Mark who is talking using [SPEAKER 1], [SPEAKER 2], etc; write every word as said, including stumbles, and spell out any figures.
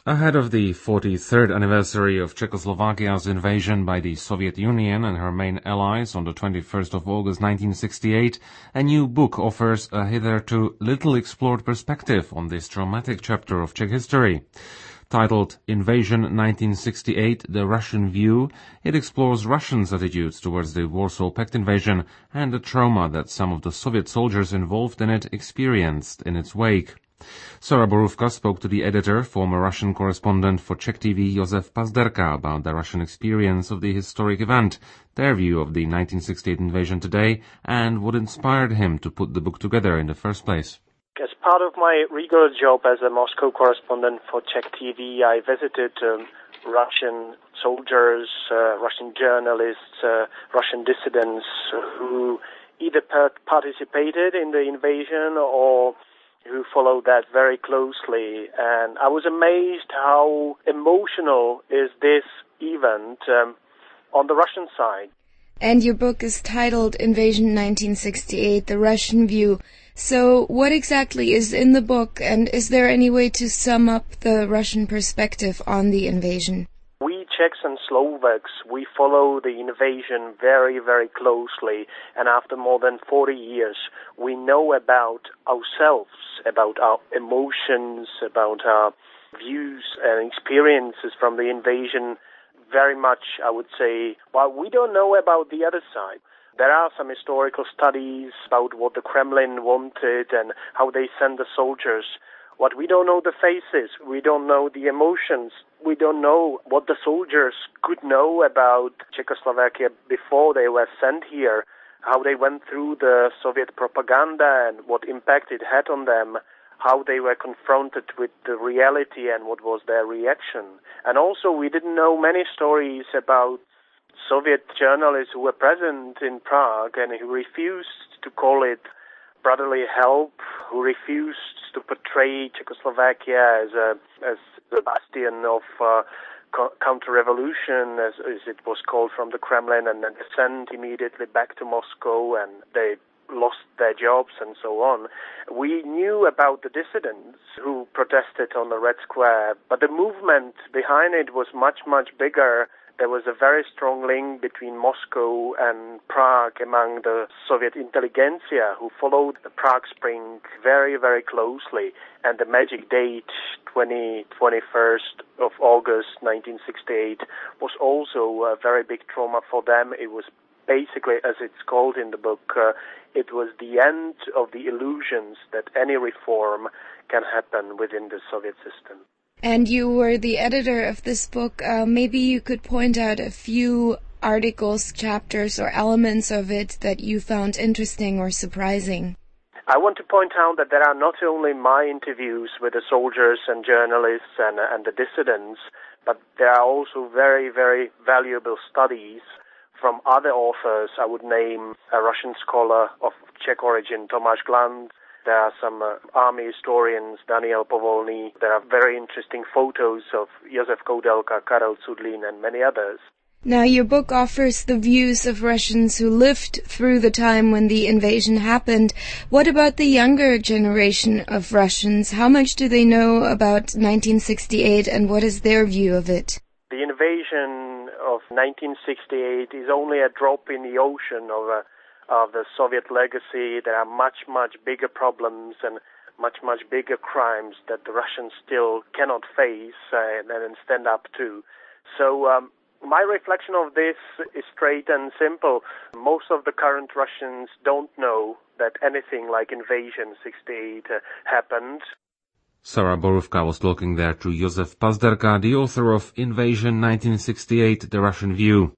[SPEAKER 1] Ahead of the forty-third anniversary of Czechoslovakia's invasion by the Soviet Union and her main allies on the twenty-first of August nineteen sixty-eight, a new book offers a hitherto little explored perspective on this dramatic chapter of Czech history. Titled Invasion nineteen sixty-eight, The Russian View, it explores Russians' attitudes towards the Warsaw Pact invasion and the trauma that some of the Soviet soldiers involved in it experienced in its wake. Sarah Borówka spoke to the editor, former Russian correspondent for Czech T V Josef Pazderka, about the Russian experience of the historic event, their view of the nineteen sixty-eight invasion today, and what inspired him to put the book together in the first place.
[SPEAKER 2] As part of my regular job as a Moscow correspondent for Czech T V, I visited um, Russian soldiers, uh, Russian journalists, uh, Russian dissidents who either per- participated in the invasion or who followed that very closely. And I was amazed how emotional is this event um, on the Russian side.
[SPEAKER 3] And your book is titled Invasion nineteen sixty-eight, The Russian View. So what exactly is in the book, and is there any way to sum up the Russian perspective on the invasion?
[SPEAKER 2] We Czechs and Slovaks, we follow the invasion very, very closely, and after more than forty years, we know about ourselves, about our emotions, about our views and experiences from the invasion very much, I would say, while we don't know about the other side. There are some historical studies about what the Kremlin wanted and how they sent the soldiers. What we don't know the faces, we don't know the emotions, we don't know what the soldiers could know about Czechoslovakia before they were sent here, how they went through the Soviet propaganda and what impact it had on them, how they were confronted with the reality and what was their reaction. And also we didn't know many stories about Soviet journalists who were present in Prague and who refused to call it brotherly help, who refused to portray Czechoslovakia as a as the bastion of uh, co- counter-revolution, as, as it was called from the Kremlin, and then sent immediately back to Moscow, and they lost their jobs and so on. We knew about the dissidents who protested on the Red Square, but the movement behind it was much, much bigger. There was a very strong link between Moscow and Prague among the Soviet intelligentsia who followed the Prague Spring very, very closely. And the magic date, twenty-first of August nineteen sixty-eight, was also a very big trauma for them. It was basically, as it's called in the book, uh, it was the end of the illusions that any reform can happen within the Soviet system.
[SPEAKER 3] And you were the editor of this book. Uh, maybe you could point out a few articles, chapters, or elements of it that you found interesting or surprising.
[SPEAKER 2] I want to point out that there are not only my interviews with the soldiers and journalists and, and the dissidents, but there are also very, very valuable studies from other authors. I would name a Russian scholar of Czech origin, Tomáš Glant. There are some uh, army historians, Daniel Povolný. There are very interesting photos of Josef Koudelka, Karel Cudlin, and many others.
[SPEAKER 3] Now, your book offers the views of Russians who lived through the time when the invasion happened. What about the younger generation of Russians? How much do they know about nineteen sixty-eight, and what is their view of it?
[SPEAKER 2] The invasion of nineteen sixty-eight is only a drop in the ocean of a of the Soviet legacy. There are much, much bigger problems and much, much bigger crimes that the Russians still cannot face uh, and stand up to. So um, my reflection of this is straight and simple. Most of the current Russians don't know that anything like Invasion sixty-eight uh, happened.
[SPEAKER 1] Sarah Borówka was talking there to Josef Pazderka, the author of Invasion nineteen sixty-eight, The Russian View.